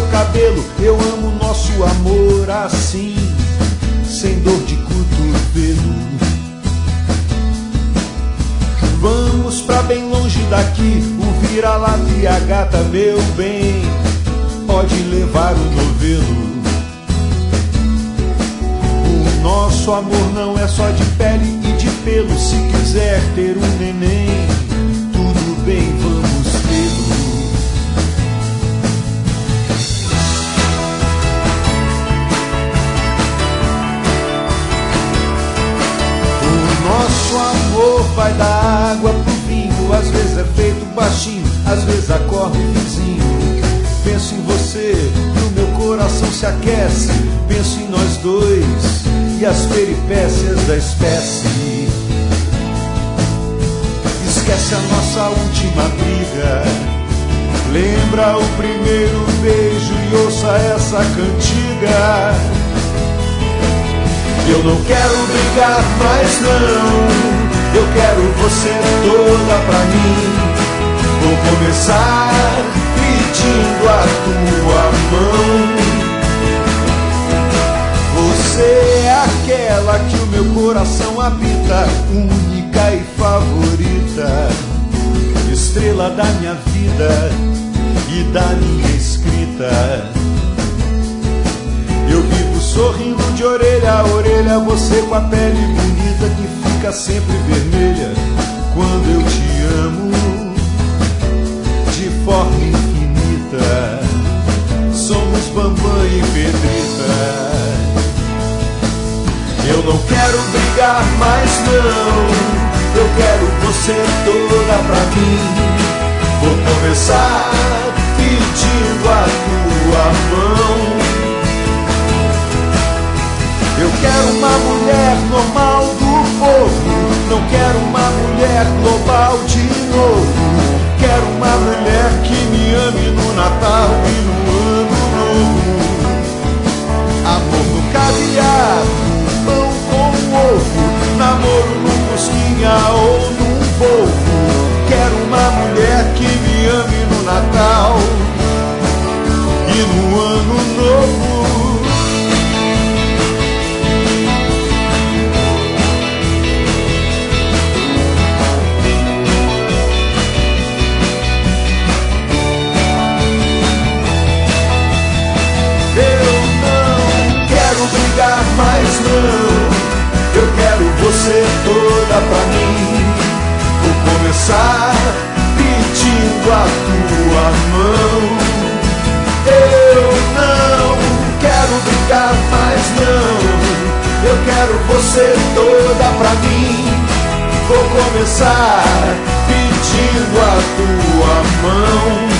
cabelo. Eu amo nosso amor assim, sem dor de cotovelo. Vamos pra bem longe daqui, o vira-lata e a gata, meu bem, pode levar o novelo. O nosso amor não é só de pele e de pelo. Se quiser ter um neném, tudo bem, vamos tê-lo. O nosso amor vai da água pro vinho. Às vezes é feito baixinho, às vezes acorda o vizinho. Penso em você e o meu coração se aquece. Penso em nós dois e as peripécias da espécie. Esquece a nossa última briga, lembra o primeiro beijo e ouça essa cantiga. Eu não quero brigar mais não, eu quero você toda pra mim. Vou começar pedindo a tua mão. Você é aquela que o meu coração habita, única e favorita, estrela da minha vida e da minha escrita. Eu vivo sorrindo de orelha a orelha, você com a pele bonita que fica sempre vermelha quando eu te amo de forma infinita. Somos Bambam e Pedrita. Eu não quero brigar mais não, eu quero você toda pra mim. Vou começar pedindo a tua mão. Eu quero uma mulher normal do povo, não quero uma mulher global de novo. Quero uma mulher que me ame no Natal e no Ano Novo. Amor no caviar, pão com ovo, namoro num cosquinha ou num polvo. Quero uma mulher que me ame no Natal e no Ano Novo. Mas não, eu quero você toda pra mim. Vou começar pedindo a tua mão. Eu não quero brigar mais não, eu quero você toda pra mim. Vou começar pedindo a tua mão.